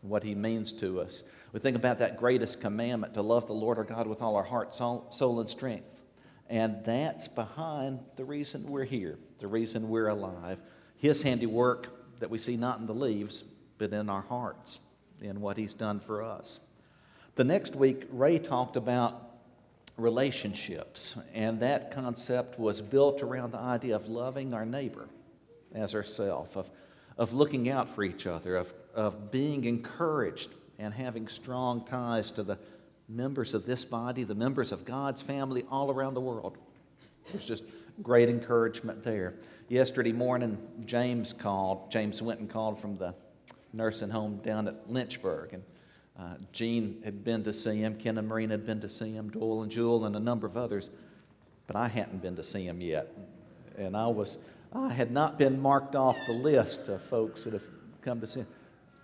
what he means to us. We think about that greatest commandment, to love the Lord our God with all our heart, soul, and strength. And that's behind the reason we're here, the reason we're alive. His handiwork that we see not in the leaves, but in our hearts, in what he's done for us. The next week, Ray talked about relationships, and that concept was built around the idea of loving our neighbor as ourselves, of looking out for each other, of being encouraged and having strong ties to the members of this body, the members of God's family all around the world. There's just great encouragement there. Yesterday morning, James went and called from the nursing home down at Lynchburg, and Gene had been to see him, Ken and Marina had been to see him, Doyle and Jewel and a number of others, but I hadn't been to see him yet. And I had not been marked off the list of folks that have come to see him.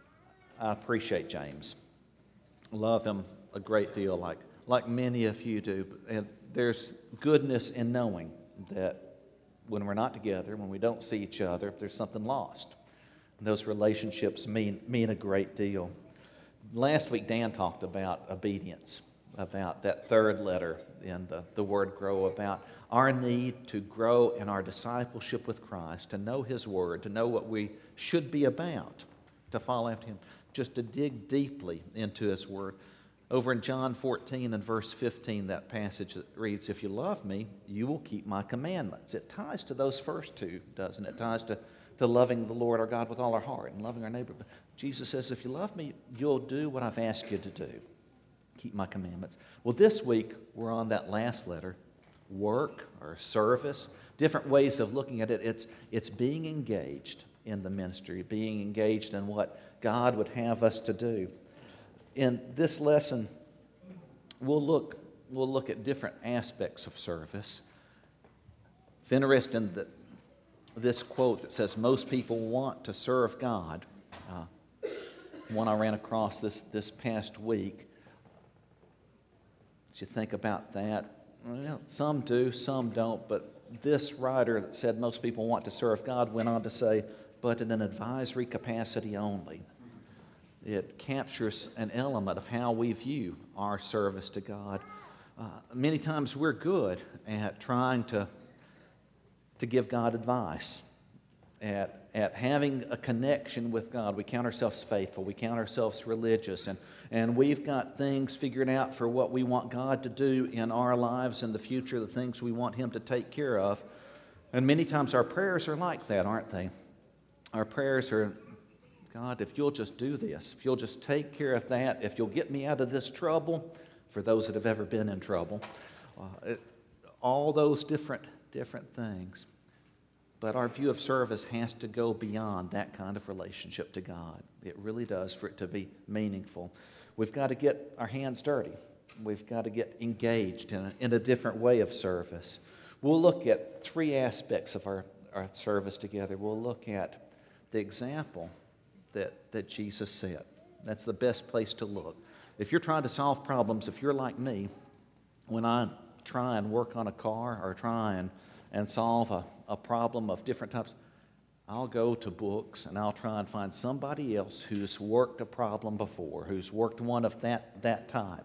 I appreciate James. Love him a great deal, like many of you do. And there's goodness in knowing that when we're not together, when we don't see each other, there's something lost. And those relationships mean a great deal. Last week, Dan talked about obedience, about that third letter in the word grow, about our need to grow in our discipleship with Christ, to know his word, to know what we should be about, to follow after him, just to dig deeply into his word. Over in John 14 and verse 15, that passage that reads, "If you love me, you will keep my commandments." It ties to those first two, doesn't it? It ties to loving the Lord our God with all our heart and loving our neighbor. But Jesus says, if you love me, you'll do what I've asked you to do. Keep my commandments. Well, this week, we're on that last letter, work or service. Different ways of looking at it. It's being engaged in the ministry, being engaged in what God would have us to do. In this lesson, we'll look at different aspects of service. It's interesting that this quote that says most people want to serve God, one I ran across this past week. As you think about that, well, some do, some don't, but this writer that said most people want to serve God went on to say, but in an advisory capacity only. It captures an element of how we view our service to God. Many times we're good at trying to give God advice, at having a connection with God. We count ourselves faithful, we count ourselves religious, and we've got things figured out for what we want God to do in our lives in the future, the things we want him to take care of. And many times our prayers are like that, aren't they? Our prayers are, God, if you'll just do this, if you'll just take care of that, if you'll get me out of this trouble, for those that have ever been in trouble, all those different things. But our view of service has to go beyond that kind of relationship to God. It really does, for it to be meaningful. We've got to get our hands dirty. We've got to get engaged in a different way of service. We'll look at three aspects of our service together. We'll look at the example that Jesus set. That's the best place to look. If you're trying to solve problems, if you're like me, when I try and work on a car or try and solve a problem of different types, I'll go to books and I'll try and find somebody else who's worked a problem before, who's worked one of that type.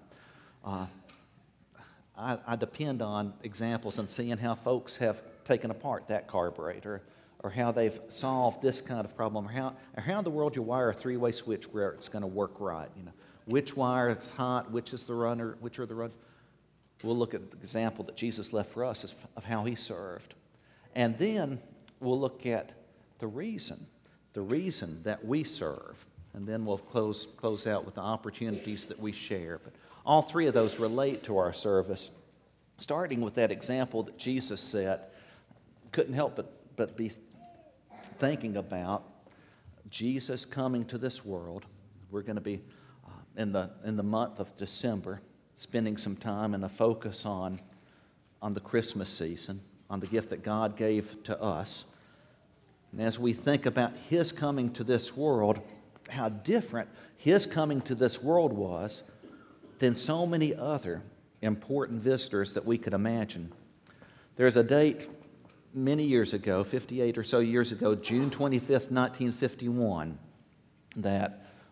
I depend on examples and seeing how folks have taken apart that carburetor, or how they've solved this kind of problem, or how in the world you wire a three-way switch where it's going to work right. You know, which wire is hot, which is the runner, which are the runners. We'll look at the example that Jesus left for us of how he served. And then we'll look at the reason that we serve. And then we'll close out with the opportunities that we share. But all three of those relate to our service. Starting with that example that Jesus set, couldn't help but be thinking about Jesus coming to this world. We're going to be in the month of December spending some time and a focus on the Christmas season, on the gift that God gave to us. And as we think about his coming to this world, how different his coming to this world was than so many other important visitors that we could imagine. There's a date many years ago, 58 or so years ago, June 25th, 1951, that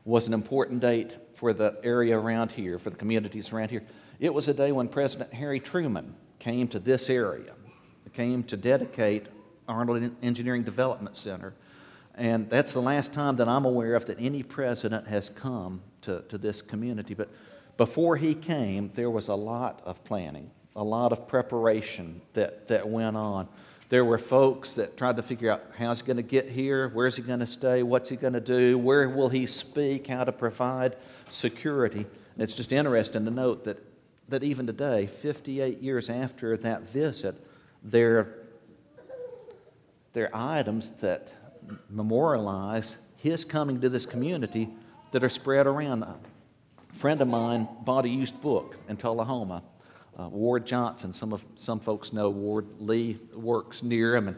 was an important date for the area around here, for the communities around here. It was a day when President Harry Truman came to this area, came to dedicate Arnold Engineering Development Center. And that's the last time that I'm aware of that any president has come to this community. But before he came, there was a lot of planning, a lot of preparation that went on. There were folks that tried to figure out how's he going to get here, where's he going to stay, what's he going to do, where will he speak, how to provide security. And it's just interesting to note that even today, 58 years after that visit, there are items that memorialize his coming to this community that are spread around. A friend of mine bought a used book in Tullahoma. Ward Johnson, some folks know Ward Lee works near him. And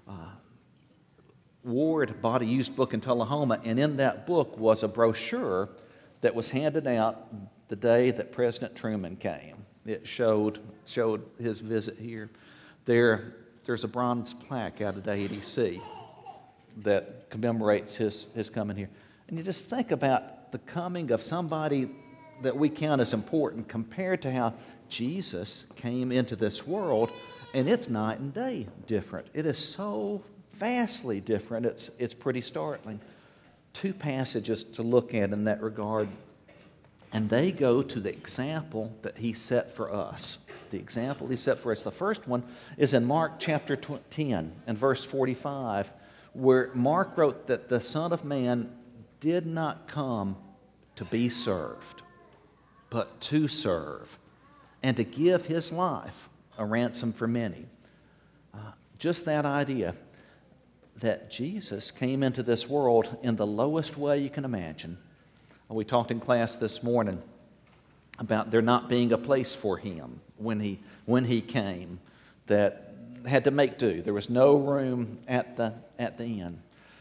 Ward bought a used book in Tullahoma, and in that book was a brochure that was handed out the day that President Truman came. It showed his visit here. There's a bronze plaque out at AEDC that commemorates his coming here. And you just think about the coming of somebody that we count as important compared to how Jesus came into this world, and it's night and day different. It is so vastly different, it's pretty startling. Two passages to look at in that regard, and they go to the example that he set for us. The example he set for us. The first one is in Mark chapter 10 and verse 45, where Mark wrote that the Son of Man did not come to be served, but to serve, and to give his life a ransom for many. Just that idea that Jesus came into this world in the lowest way you can imagine. We talked in class this morning about there not being a place for him when he came, that had to make do. There was no room at the inn.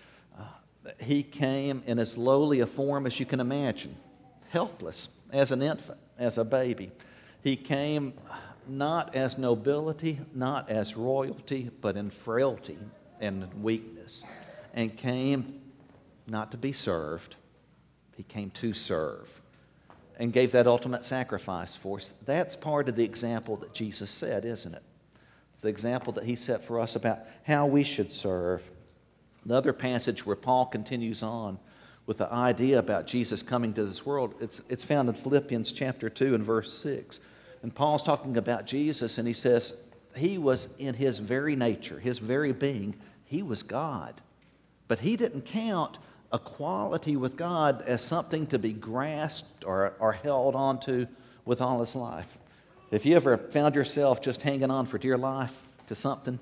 He came in as lowly a form as you can imagine, helpless as an infant, as a baby. He came not as nobility, not as royalty, but in frailty and weakness, and came not to be served. He came to serve and gave that ultimate sacrifice for us. That's part of the example that Jesus set, isn't it? It's the example that he set for us about how we should serve. The other passage where Paul continues on with the idea about Jesus coming to this world, it's found in Philippians chapter 2 and verse 6. And Paul's talking about Jesus, and he says he was in his very nature, his very being, he was God. But he didn't count equality with God as something to be grasped or held onto with all his life. If you ever found yourself just hanging on for dear life to something,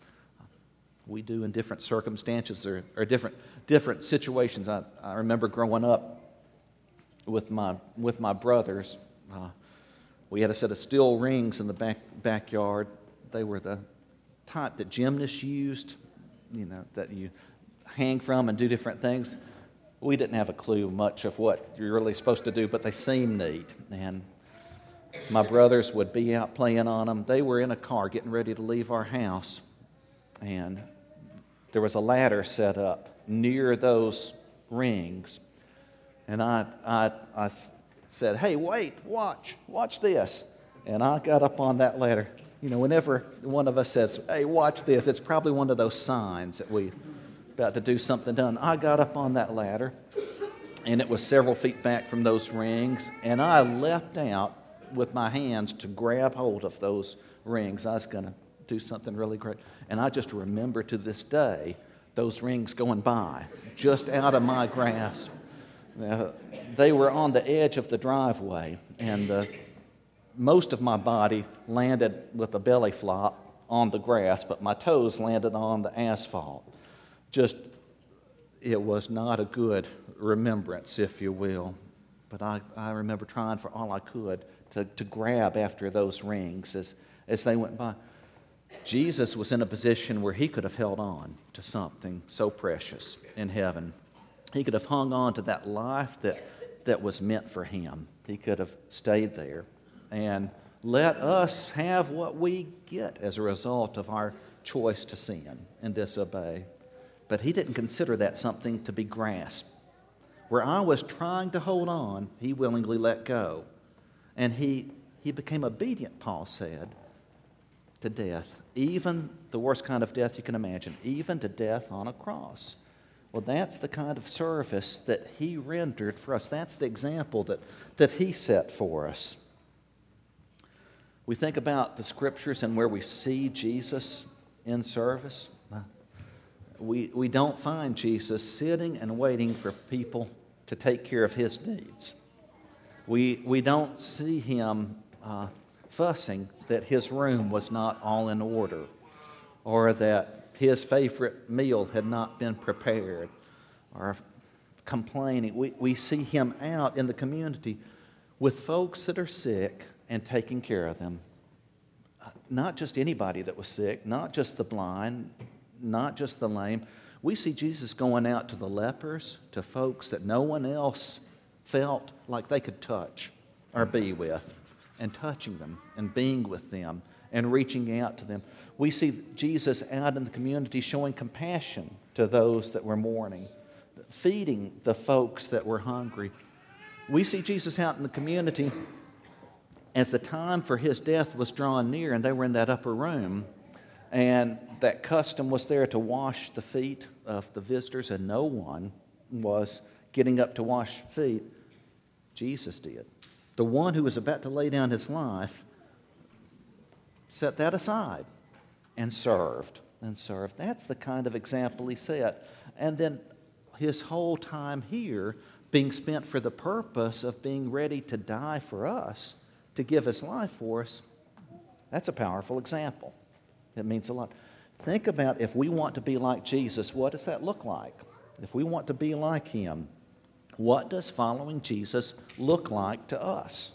we do in different circumstances or different situations. I remember growing up with my brothers. We had a set of steel rings in the backyard. They were the type that gymnasts used, that you hang from and do different things. We didn't have a clue much of what you're really supposed to do, but they seemed neat. And my brothers would be out playing on them. They were in a car getting ready to leave our house, and there was a ladder set up near those rings. And I said, "Hey, wait, watch this." And I got up on that ladder. Whenever one of us says, "Hey, watch this," it's probably one of those signs that we're about to do something done. I got up on that ladder, and it was several feet back from those rings, and I leapt out with my hands to grab hold of those rings. I was going to do something really great. And I just remember to this day those rings going by, just out of my grasp. They were on the edge of the driveway, and most of my body landed with a belly flop on the grass, but my toes landed on the asphalt. It was not a good remembrance, if you will. But I remember trying for all I could to grab after those rings as they went by. Jesus was in a position where he could have held on to something so precious in heaven. He could have hung on to that life that was meant for him. He could have stayed there and let us have what we get as a result of our choice to sin and disobey. But he didn't consider that something to be grasped. Where I was trying to hold on, he willingly let go. And he became obedient, Paul said, to death, even the worst kind of death you can imagine, even to death on a cross. Well, that's the kind of service that he rendered for us. That's the example that he set for us. We think about the Scriptures and where we see Jesus in service. We don't find Jesus sitting and waiting for people to take care of his needs. We don't see him fussing that his room was not all in order, or that his favorite meal had not been prepared, or complaining. We see him out in the community with folks that are sick and taking care of them. Not just anybody that was sick, not just the blind, not just the lame. We see Jesus going out to the lepers, to folks that no one else felt like they could touch or be with, and touching them and being with them and reaching out to them. We see Jesus out in the community showing compassion to those that were mourning, feeding the folks that were hungry. We see Jesus out in the community as the time for his death was drawing near, and they were in that upper room, and that custom was there to wash the feet of the visitors, and no one was getting up to wash feet. Jesus did. The one who was about to lay down his life set that aside and served. That's the kind of example he set. And then his whole time here being spent for the purpose of being ready to die for us, to give his life for us. That's a powerful example. It means a lot. Think about, if we want to be like Jesus, what does that look like? If we want to be like him, what does following Jesus look like to us?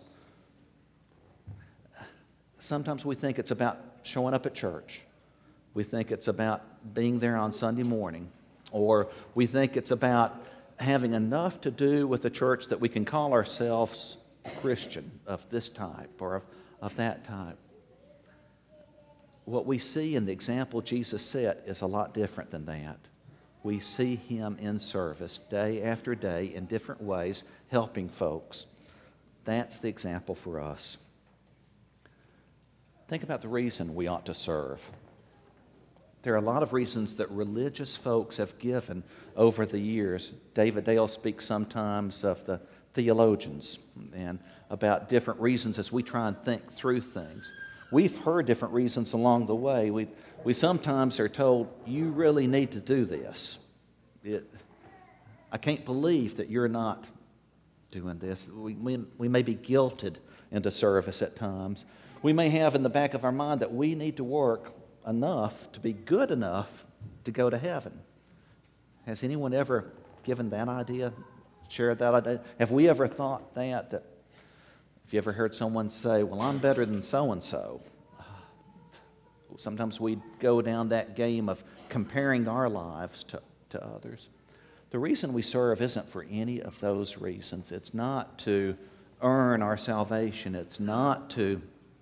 Sometimes we think it's about showing up at church. We think it's about being there on Sunday morning. Or we think it's about having enough to do with the church that we can call ourselves Christian of this type or of that type. What we see in the example Jesus set is a lot different than that. We see him in service day after day in different ways, helping folks. That's the example for us. Think about the reason we ought to serve. There are a lot of reasons that religious folks have given over the years. David Dale speaks sometimes of the theologians and about different reasons as we try and think through things. We've heard different reasons along the way. We sometimes are told, you really need to do this. I can't believe that you're not doing this. We may be guilted into service at times. We may have in the back of our mind that we need to work enough to be good enough to go to heaven. Has anyone ever given that idea, shared that idea? Have we ever thought that if you ever heard someone say, well, I'm better than so-and-so? Sometimes we go down that game of comparing our lives to others. The reason we serve isn't for any of those reasons. It's not to earn our salvation. It's not to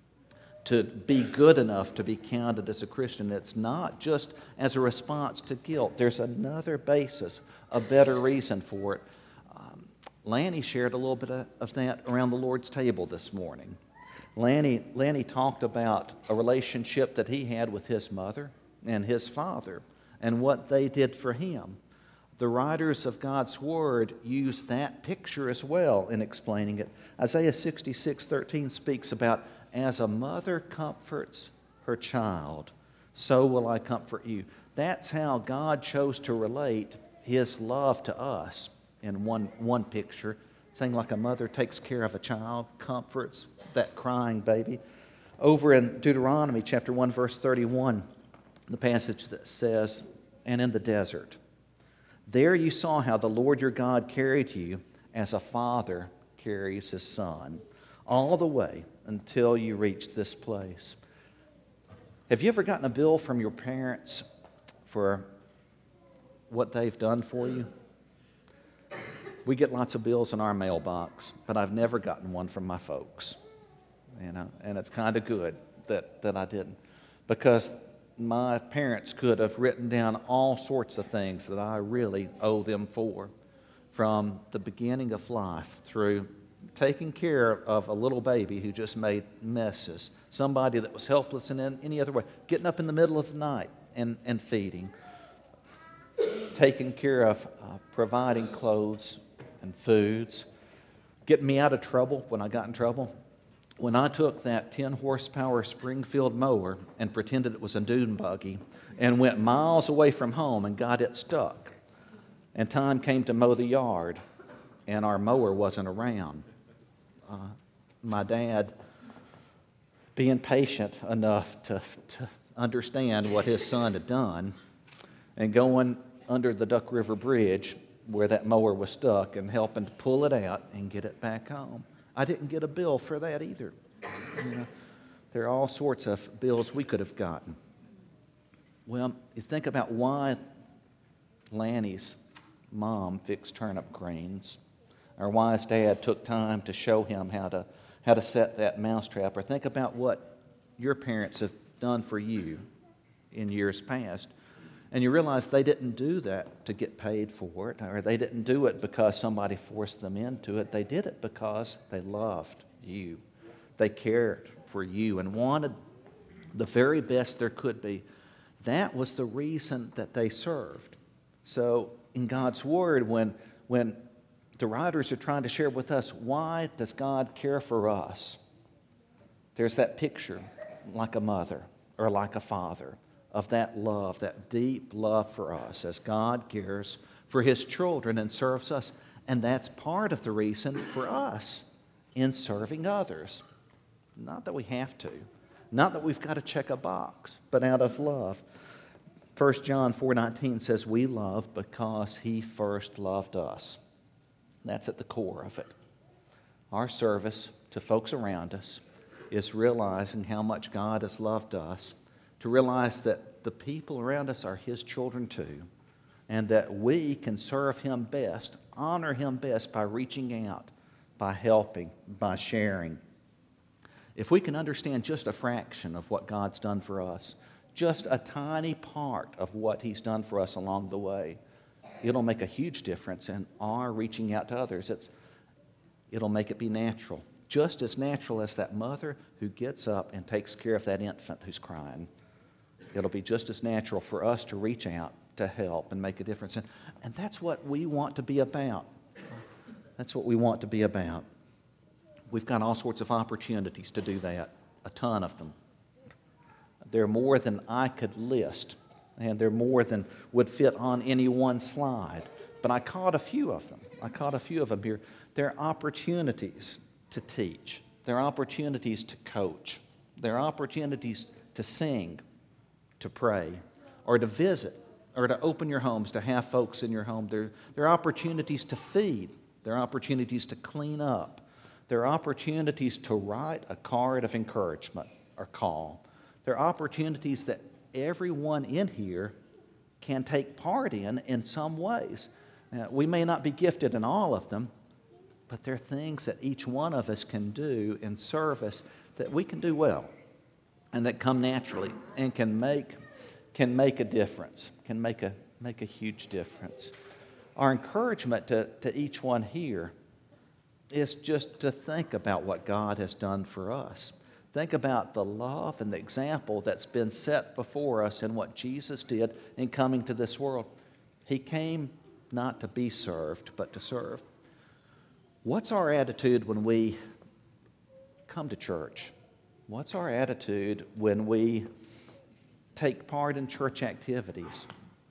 be good enough to be counted as a Christian. It's not just as a response to guilt. There's another basis, a better reason for it. Lanny shared a little bit of that around the Lord's table this morning. Lanny talked about a relationship that he had with his mother and his father and what they did for him. The writers of God's Word use that picture as well in explaining it. Isaiah 66:13 speaks about, as a mother comforts her child, so will I comfort you. That's how God chose to relate his love to us in one picture, saying like a mother takes care of a child, comforts that crying baby. Over in Deuteronomy chapter 1, verse 31, the passage that says, and in the desert, there you saw how the Lord your God carried you as a father carries his son, all the way until you reach this place. Have you ever gotten a bill from your parents for what they've done for you? We get lots of bills in our mailbox, but I've never gotten one from my folks. And it's kind of good that I didn't, because my parents could have written down all sorts of things that I really owe them for. from the beginning of life through taking care of a little baby who just made messes, somebody that was helpless in any other way, getting up in the middle of the night and feeding, taking care of providing clothes and foods, getting me out of trouble when I got in trouble. When I took that 10-horsepower Springfield mower and pretended it was a dune buggy and went miles away from home and got it stuck, and time came to mow the yard, and our mower wasn't around, my dad, being patient enough to understand what his son had done, and going under the Duck River Bridge where that mower was stuck and helping to pull it out and get it back home. I didn't get a bill for that either. There are all sorts of bills we could have gotten. Well, you think about why Lanny's mom fixed turnip greens, or why his dad took time to show him how to set that mousetrap, or think about what your parents have done for you in years past. And you realize they didn't do that to get paid for it, or they didn't do it because somebody forced them into it. They did it because they loved you. They cared for you and wanted the very best there could be. That was the reason that they served. So in God's Word, when the writers are trying to share with us, why does God care for us? There's that picture, like a mother or like a father, of that love, that deep love for us as God cares for His children and serves us. And that's part of the reason for us in serving others. Not that we have to, not that we've got to check a box, but out of love. 1 John 4:19 says, we love because He first loved us. That's at the core of it. Our service to folks around us is realizing how much God has loved us, to realize that the people around us are His children too, and that we can serve Him best, honor Him best by reaching out, by helping, by sharing. If we can understand just a fraction of what God's done for us, just a tiny part of what He's done for us along the way, it'll make a huge difference in our reaching out to others. It'll make it be natural, just as natural as that mother who gets up and takes care of that infant who's crying. It'll be just as natural for us to reach out, to help, and make a difference. And that's what we want to be about. That's what we want to be about. We've got all sorts of opportunities to do that, a ton of them. There are more than I could list, and there are more than would fit on any one slide. But I caught a few of them. Here. There are opportunities to teach. There are opportunities to coach. There are opportunities to sing, to pray, or to visit, or to open your homes, to have folks in your home. There are opportunities to feed. There are opportunities to clean up. There are opportunities to write a card of encouragement or call. There are opportunities that everyone in here can take part in some ways. Now, we may not be gifted in all of them, but there are things that each one of us can do in service that we can do well and that come naturally and can make a difference, can make a huge difference. Our encouragement to each one here is just to think about what God has done for us. Think about the love and the example that's been set before us in what Jesus did in coming to this world. He came not to be served, but to serve. What's our attitude when we come to church? What's our attitude when we take part in church activities?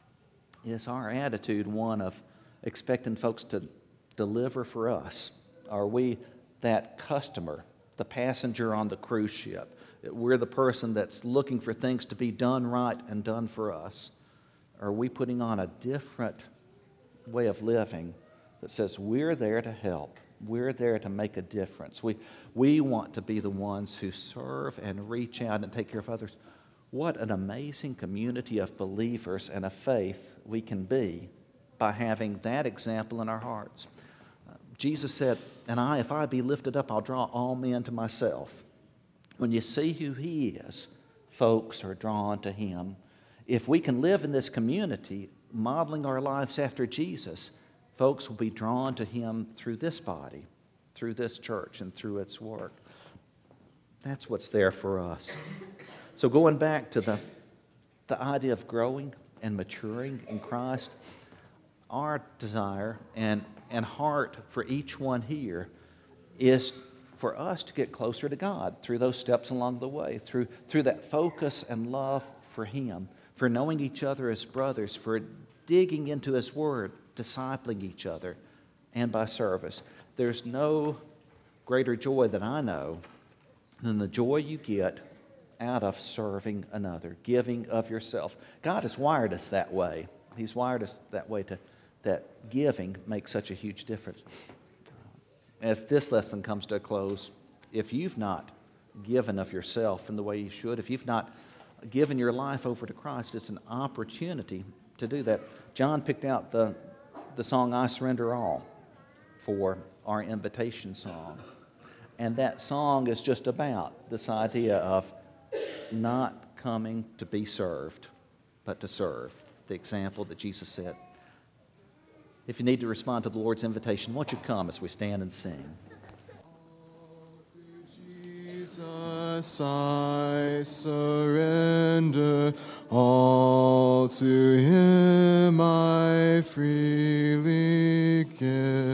Is our attitude one of expecting folks to deliver for us? Are we that customer, the passenger on the cruise ship? We're the person that's looking for things to be done right and done for us. Are we putting on a different way of living that says we're there to help? We're there to make a difference. We want to be the ones who serve and reach out and take care of others. What an amazing community of believers and of faith we can be by having that example in our hearts. Jesus said, "And if I be lifted up, I'll draw all men to myself." When you see who He is, folks are drawn to Him. If we can live in this community, modeling our lives after Jesus, folks will be drawn to Him through this body, through this church, and through its work. That's what's there for us. So going back to the idea of growing and maturing in Christ, our desire and heart for each one here is for us to get closer to God through those steps along the way, through that focus and love for Him, for knowing each other as brothers, for digging into His Word, discipling each other, and by service. There's no greater joy that I know than the joy you get out of serving another, giving of yourself. God has wired us that way. He's wired us that way that giving makes such a huge difference. As this lesson comes to a close, if you've not given of yourself in the way you should, if you've not given your life over to Christ, it's an opportunity to do that. John picked out the song, I Surrender All, for our invitation song. And that song is just about this idea of not coming to be served, but to serve, the example that Jesus set. If you need to respond to the Lord's invitation, won't you come as we stand and sing? Jesus, I surrender, all to Him I freely give.